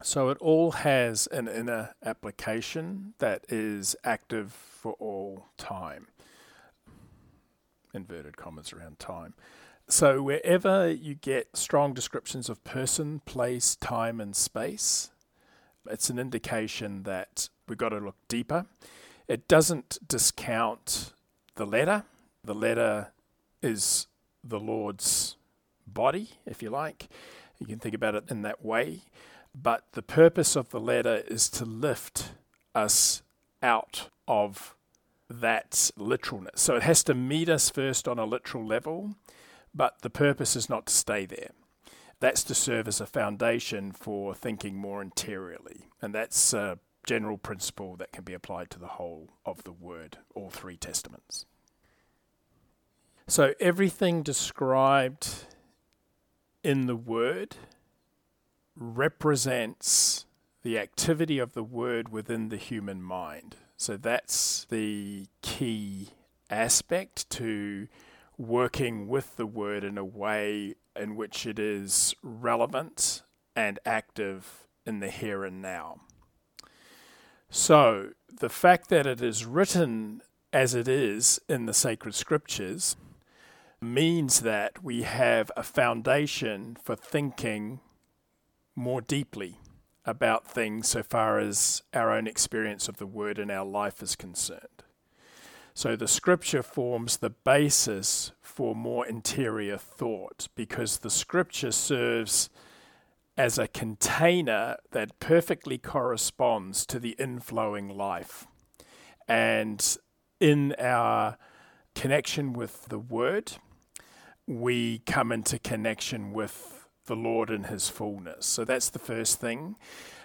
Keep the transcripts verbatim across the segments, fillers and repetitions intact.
So it all has an inner application that is active for all time. Inverted commas around time. So wherever you get strong descriptions of person, place, time, and space, it's an indication that we've got to look deeper. It doesn't discount the letter. The letter is the Lord's body, if you like. You can think about it in that way. But the purpose of the letter is to lift us out of that literalness. So it has to meet us first on a literal level, but the purpose is not to stay there. That's to serve as a foundation for thinking more interiorly. And that's a general principle that can be applied to the whole of the Word, all three Testaments. So everything described in the Word represents the activity of the Word within the human mind. So that's the key aspect to working with the Word in a way in which it is relevant and active in the here and now. So the fact that it is written as it is in the sacred scriptures means that we have a foundation for thinking more deeply about things so far as our own experience of the Word in our life is concerned. So the scripture forms the basis for more interior thought, because the scripture serves as a container that perfectly corresponds to the inflowing life. And in our connection with the Word, we come into connection with the Lord in his fullness. So that's the first thing.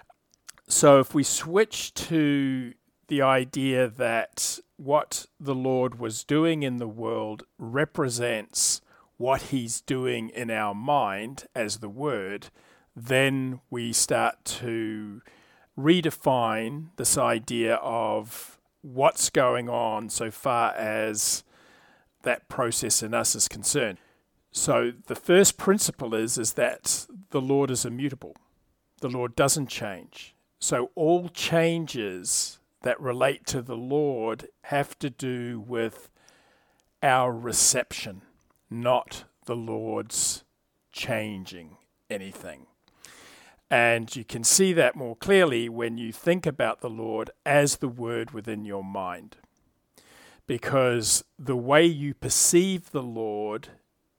So if we switch to the idea that what the Lord was doing in the world represents what he's doing in our mind as the Word, then we start to redefine this idea of what's going on so far as that process in us is concerned. So the first principle is, is that the Lord is immutable. The Lord doesn't change. So all changes that relate to the Lord have to do with our reception, not the Lord's changing anything. And you can see that more clearly when you think about the Lord as the Word within your mind. Because the way you perceive the Lord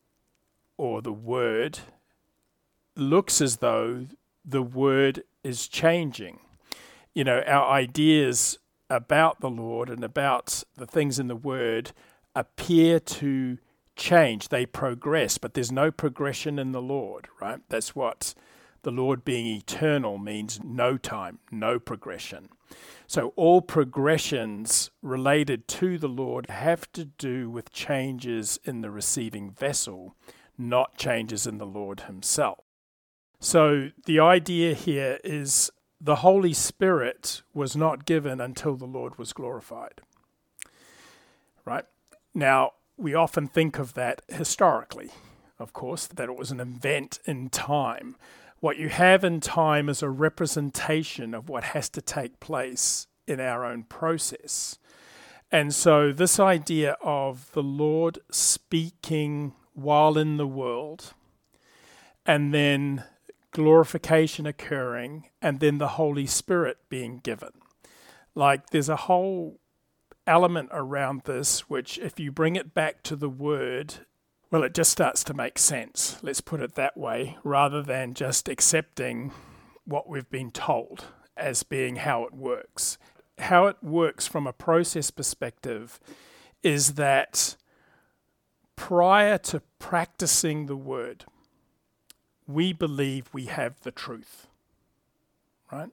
or the Word looks as though the Word is changing. You know, our ideas about the Lord and about the things in the Word appear to change. They progress, but there's no progression in the Lord, right? That's what the Lord being eternal means: no time, no progression. So all progressions related to the Lord have to do with changes in the receiving vessel, not changes in the Lord himself. So the idea here is the Holy Spirit was not given until the Lord was glorified. Right? Now, we often think of that historically, of course, that it was an event in time. What you have in time is a representation of what has to take place in our own process. And so this idea of the Lord speaking while in the world, and then glorification occurring, and then the Holy Spirit being given. Like, there's a whole element around this, which if you bring it back to the Word, well, it just starts to make sense, let's put it that way, rather than just accepting what we've been told as being how it works. How it works from a process perspective is that prior to practicing the Word, we believe we have the truth, right?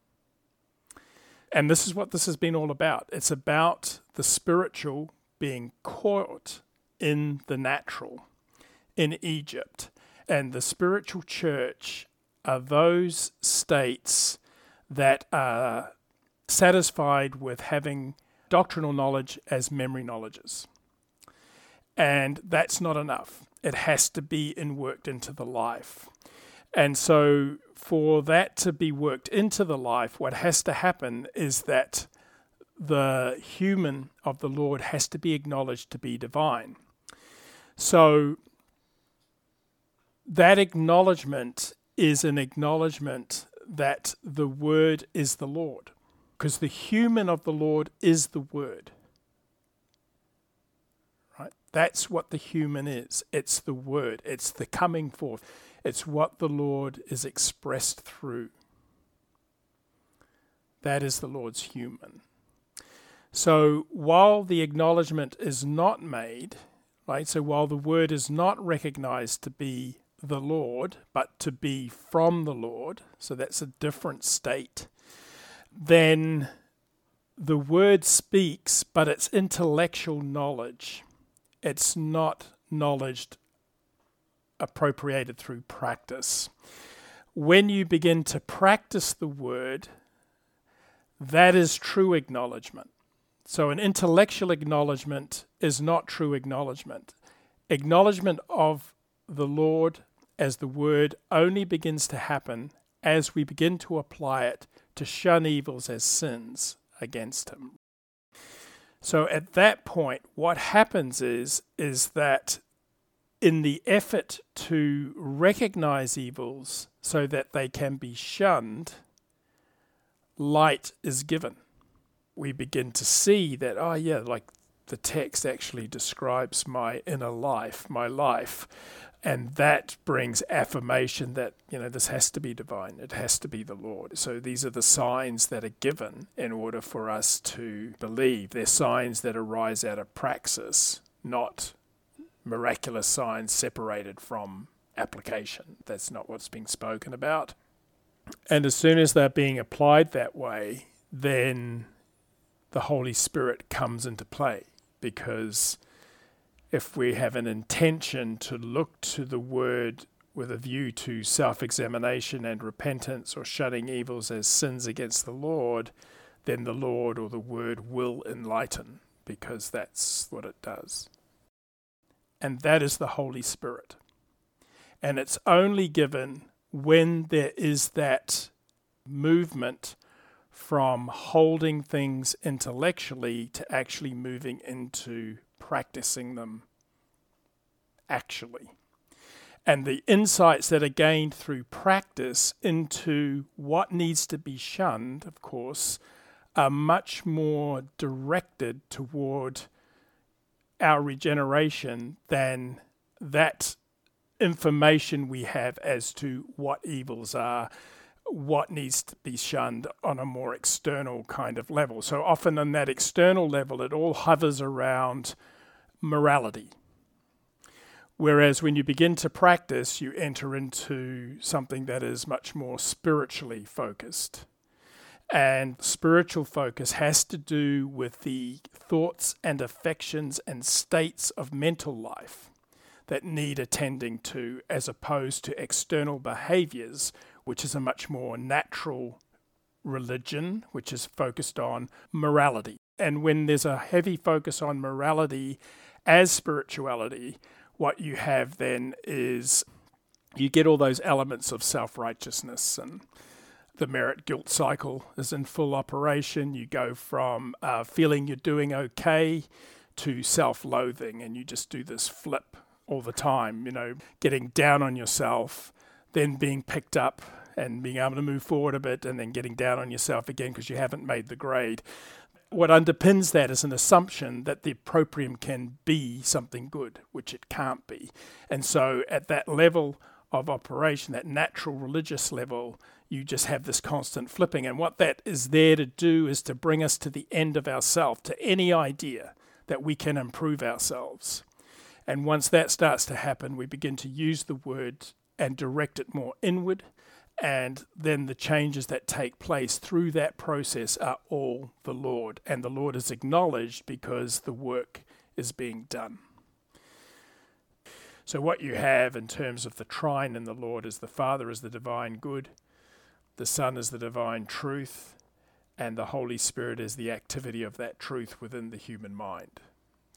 And this is what this has been all about. It's about the spiritual being caught in the natural in Egypt. And the spiritual church are those states that are satisfied with having doctrinal knowledge as memory knowledges. And that's not enough. It has to be in worked into the life. And so for that to be worked into the life, what has to happen is that the human of the Lord has to be acknowledged to be divine. So that acknowledgement is an acknowledgement that the Word is the Lord, because the human of the Lord is the Word. Right? That's what the human is. It's the Word. It's the coming forth. It's what the Lord is expressed through. That is the Lord's human. So while the acknowledgement is not made, right, so while the Word is not recognized to be the Lord, but to be from the Lord, so that's a different state, then the Word speaks, but it's intellectual knowledge. It's not knowledge appropriated through practice. When you begin to practice the Word, that is true acknowledgement. So an intellectual acknowledgement is not true acknowledgement. Acknowledgement of the Lord as the Word only begins to happen as we begin to apply it to shun evils as sins against Him. So at that point, what happens is, is that in the effort to recognize evils so that they can be shunned, light is given. We begin to see that, oh yeah, like the text actually describes my inner life, my life, and that brings affirmation that, you know, this has to be divine, it has to be the Lord. So these are the signs that are given in order for us to believe. They're signs that arise out of praxis, not miraculous signs separated from application. That's not what's being spoken about. And as soon as they're being applied that way, then the Holy Spirit comes into play, because if we have an intention to look to the Word with a view to self-examination and repentance or shunning evils as sins against the Lord, then the Lord or the Word will enlighten, because that's what it does. And that is the Holy Spirit. And it's only given when there is that movement from holding things intellectually to actually moving into practicing them actually. And the insights that are gained through practice into what needs to be shunned, of course, are much more directed toward our regeneration than that information we have as to what evils are, what needs to be shunned on a more external kind of level. So often on that external level, it all hovers around morality. Whereas when you begin to practice, you enter into something that is much more spiritually focused. And spiritual focus has to do with the thoughts and affections and states of mental life that need attending to, as opposed to external behaviors, which is a much more natural religion, which is focused on morality. And when there's a heavy focus on morality as spirituality, what you have then is you get all those elements of self-righteousness, and the merit-guilt cycle is in full operation. You go from uh, feeling you're doing okay to self-loathing, and you just do this flip all the time, you know, getting down on yourself, then being picked up and being able to move forward a bit, and then getting down on yourself again because you haven't made the grade. What underpins that is an assumption that the opprobrium can be something good, which it can't be. And so at that level of operation, that natural religious level, you just have this constant flipping. And what that is there to do is to bring us to the end of ourselves, to any idea that we can improve ourselves. And once that starts to happen, we begin to use the word and direct it more inward. And then the changes that take place through that process are all the Lord. And the Lord is acknowledged because the work is being done. So what you have in terms of the trine in the Lord is the Father is the divine good, the Son is the divine truth, and the Holy Spirit is the activity of that truth within the human mind.